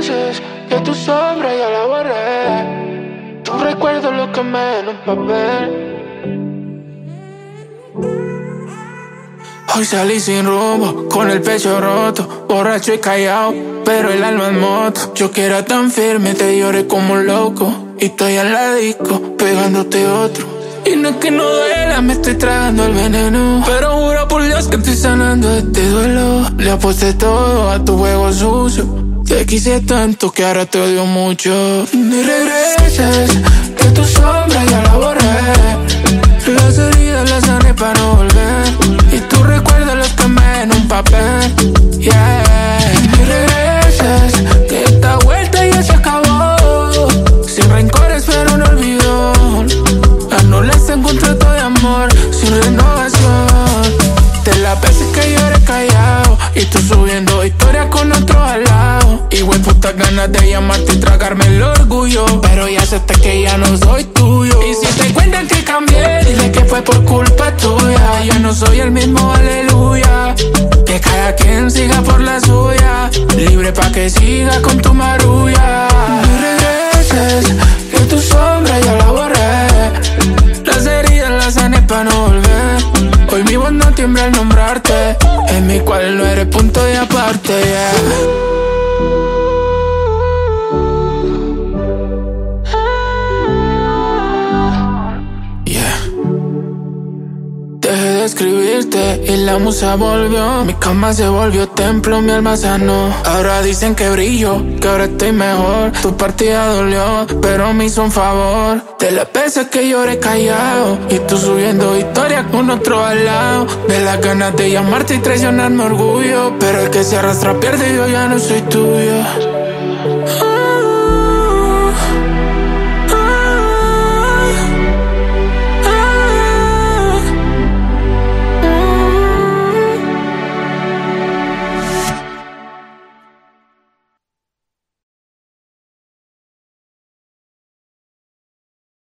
regreses, que tu sombra ya la borré. Tu recuerdo es lo que menos papel. Hoy salí sin rumbo, con el pecho roto, borracho y callado, pero el alma en moto. Yo que era tan firme, te lloré como un loco, y estoy en la disco, pegándote otro. Y no es que no duela, me estoy tragando el veneno, pero juro por Dios que estoy sanando este duelo. Le aposté todo a tu juego sucio, te quise tanto que ahora te odio mucho. Ni regreses, que tu sombra ya la borré. Las heridas las sané para no volver, y tú recuerdas los quemé en un papel. Yeah. Ni regreses, que esta vuelta ya se acabó. Sin rencores pero no olvido. No les encontré todo de amor, sin renovación. De las veces que lloré callado, y tú subiendo historias con otro al lado. Y güey, putas ganas de llamarte y tragarme el orgullo, pero ya acepté que ya no soy tuyo. Y si te cuentan que cambié, dile que fue por culpa tuya. Ya no soy el mismo, aleluya. Que cada quien siga por la suya, libre pa' que siga con tu marulla. No regreses, que tu sombra ya la borré. Las heridas las sané pa' no volver. Hoy mi voz no tiembla al nombrarte, en mi cual no eres punto de aparte, yeah. Dejé de escribirte y la musa volvió. Mi cama se volvió templo, mi alma sanó. Ahora dicen que brillo, que ahora estoy mejor. Tu partida dolió, pero me hizo un favor. De las veces que lloré callado, y tú subiendo historias con otro al lado. De las ganas de llamarte y traicionar mi orgullo, pero el que se arrastra pierde y yo ya no soy tuyo.